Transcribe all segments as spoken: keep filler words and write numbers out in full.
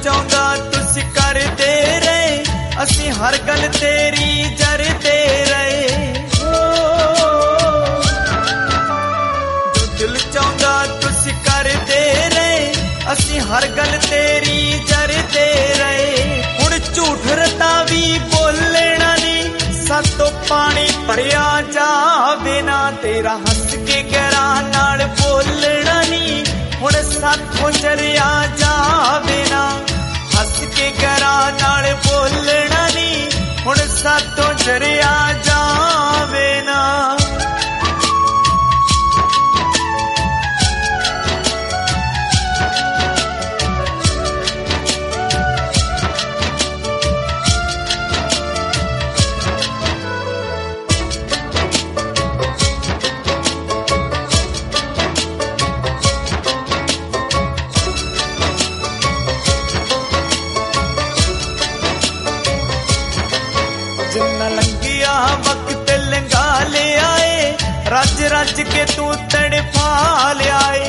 ਚਾਹੁੰਦਾ ਤੁਸੀਂ ਕਰਦੇ ਰਹੇ, ਅਸੀਂ ਹਰ ਗੱਲ ਤੇਰੀ ਜਰਦੇ ਰਹੇ। ਜੋ ਦਿਲ ਚਾਹੁੰਦਾ ਤੁਸੀਂ ਕਰਦੇ ਰਹੇ, ਅਸੀਂ ਹਰ ਗੱਲ ਤੇਰੀ ਜਰਦੇ ਰਹੇ। ਹੁਣ ਝੂਠ ਰਤਾ ਵੀ ਬੋਲਣਾ ਨੀ, ਸਾਤੋਂ ਪਾਣੀ ਭਰਿਆ ਜਾਵੇ ਨਾ, ਤੇਰਾ ਹੱਸ ਕੇ ਗਰਾਂ ਨਾਲ ਬੋਲਣਾ ਨੀ, ਹੁਣ ਸਾਥੋਂ ਜਰਿਆ ਜਾਵੇ ਨਾ। ਹੱਸ ਕੇ ਗਰਾਂ ਨਾਲ ਬੋਲਣਾ ਨੀ, ਹੁਣ ਸਾਥੋਂ ਜਰਿਆ ਜਾਵੇ ਨਾ। ਜਿੰਨਾ ਲੰਘਿਆ ਵਕਤ ਲੰਘਾ ਲਿਆ ਏ, ਰੱਜ ਰੱਜ ਕੇ ਤੂੰ ਤੜਫਾ ਲਿਆ ਏ।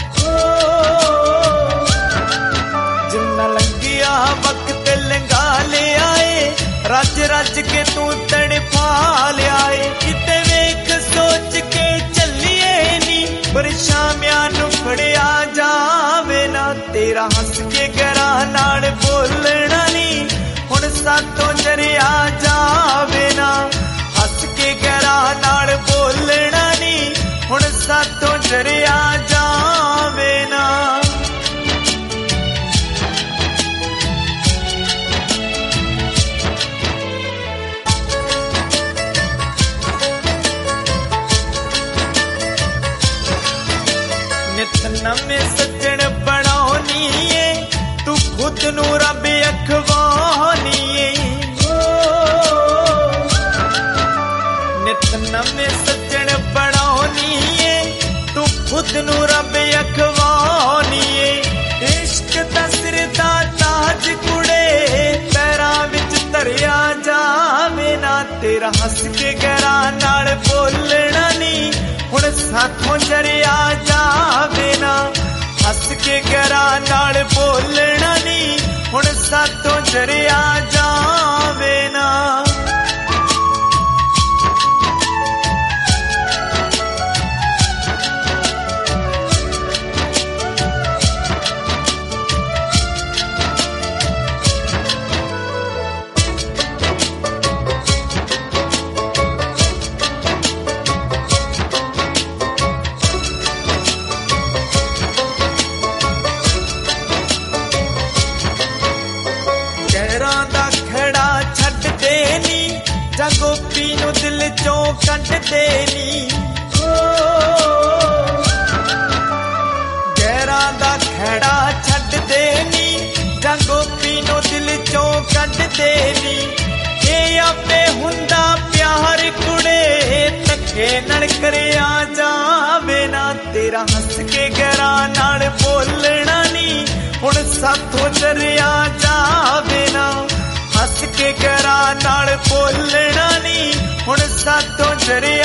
ਜਿੰਨਾ ਲੰਘਿਆ ਵਕਤ ਲੰਘਾ ਲਿਆ ਏ, ਰੱਜ ਰੱਜ ਕੇ ਤੂੰ ਤੜਫਾ ਲਿਆ ਏ। ਕਿਤੇ ਵੇਖ ਸੋਚ ਕੇ ਚੱਲੀਏ ਨੀ, ਪਰਛਾਵਿਆਂ ਨੂੰ ਫੜਿਆ ਜਾਵੇ ਨਾ, ਤੇਰਾ ਹੱਸ ਕੇ ਗਰਾਂ ਨਾਲ ਬੋਲਣਾ ਨੀ, ਹੁਣ ਸਾਥੋਂ ਜਰਿਆ ਜਾਵੇ ਨਾ। ਹੱਸ ਕੇ ਗਰਾਂ ਨਾਲ ਬੋਲਣਾ ਨੀ, ਹੁਣ ਸਾਥੋਂ ਜਰਿਆ ਜਾਵੇ ਨਾ। ਨਿਤ ਨਵੇਂ ਸੱਜਣ ਬਣਾਉਣੀ ਏ, ਤੂੰ ਖੁਦ ਨੂੰ ਰੱਬ ਅਖਵਾਉਣੀ ਏ। ਨਿਤ ਨਵੇਂ ਸੱਜਣ ਬਣਾਉਣੀ ਏ, ਤੂੰ ਖੁਦ ਨੂੰ ਰੱਬ ਅਖਵਾਉਣੀ ਏ। ਇਸ਼ਕ ਦਾ ਸਿਰ ਦਾ ਤਾਜ ਕੁੜੇ, ਪੈਰਾਂ ਵਿੱਚ ਧਰਿਆ ਜਾਵੇ ਨਾ, ਤੇਰਾ ਹੱਸ ਕੇ ਗਰਾਂ ਨਾਲ ਬੋਲਣਾ ਨੀ, ਹੁਣ ਸਾਥੋਂ ਜਰਿਆ ਜਾਵੇ ਨਾ। ਹੱਸ ਕੇ ਗਰਾਂ ਨਾਲ ਬੋਲਣਾ ਨੀ, ਹੁਣ ਸਾਥੋਂ ਜਰਿਆ ਜਾਵੇ ਨਾ। ਗਹਿਰਾਂ ਦਾ ਖੜਾ ਛੱਡਦੇ ਨੀ, ਜਾਂ ਗੋਪੀ ਨੂੰ ਦਿਲ ਚੋਂ ਕੱਢਦੇ ਨੀ। ਗਹਿਰਾਂ ਦਾ ਖੜਾ ਛੱਡਦੇ ਨੀ, ਜਾਂ ਗੋਪੀ ਨੂੰ ਦਿਲ ਚੋਂ ਕੱਢਦੇ ਨੀ। ਇਹ ਆਪੇ ਹੁੰਦਾ ਪਿਆਰ ਕੁੜੇ, ਧੱਕੇ ਨਾਲ ਕਰਿਆ ਜਾਵੇ ਨਾ, ਤੇਰਾ ਹੱਸ ਕੇ ਗਰਾਂ ਨਾਲ ਬੋਲਣਾ ਨੀ, ਹੁਣ ਸਾਥੋਂ ਜਰਿਆ ਜਾਵੇ ਨਾ। ਹੱਸ ਕੇ ਗਰਾਂ ਨਾਲ ਬੋਲਣਾ ਨੀ, ਹੁਣ ਸਾਥੋਂ ਜਰਿਆ